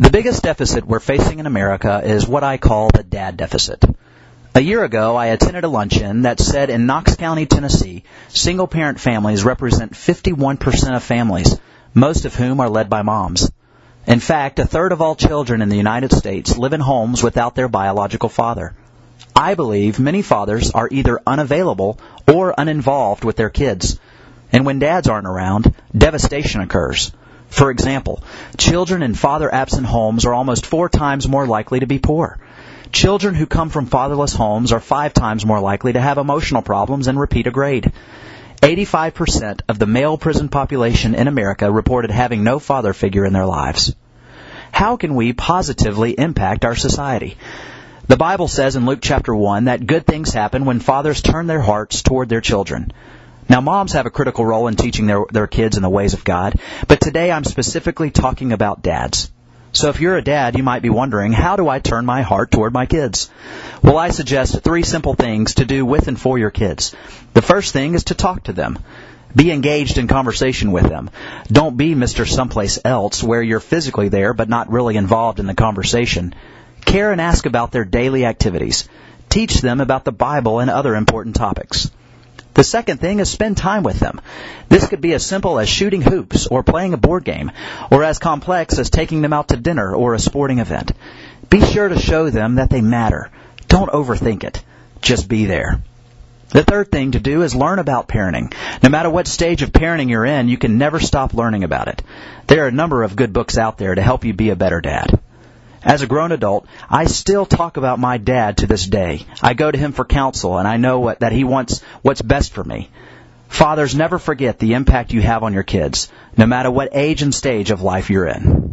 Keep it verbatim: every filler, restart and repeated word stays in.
The biggest deficit we're facing in America is what I call the dad deficit. A year ago, I attended a luncheon that said in Knox County, Tennessee, single-parent families represent fifty-one percent of families, most of whom are led by moms. In fact, a third of all children in the United States live in homes without their biological father. I believe many fathers are either unavailable or uninvolved with their kids. And when dads aren't around, devastation occurs. For example, children in father-absent homes are almost four times more likely to be poor. Children who come from fatherless homes are five times more likely to have emotional problems and repeat a grade. eighty-five percent of the male prison population in America reported having no father figure in their lives. How can we positively impact our society? The Bible says in Luke chapter one that good things happen when fathers turn their hearts toward their children. Now, moms have a critical role in teaching their, their kids in the ways of God, but today I'm specifically talking about dads. So if you're a dad, you might be wondering, how do I turn my heart toward my kids? Well, I suggest three simple things to do with and for your kids. The first thing is to talk to them. Be engaged in conversation with them. Don't be Mister Someplace Else where you're physically there but not really involved in the conversation. Care and ask about their daily activities. Teach them about the Bible and other important topics. The second thing is spend time with them. This could be as simple as shooting hoops or playing a board game, or as complex as taking them out to dinner or a sporting event. Be sure to show them that they matter. Don't overthink it. Just be there. The third thing to do is learn about parenting. No matter what stage of parenting you're in, you can never stop learning about it. There are a number of good books out there to help you be a better dad. As a grown adult, I still talk about my dad to this day. I go to him for counsel, and I know what, that he wants what's best for me. Fathers, never forget the impact you have on your kids, no matter what age and stage of life you're in.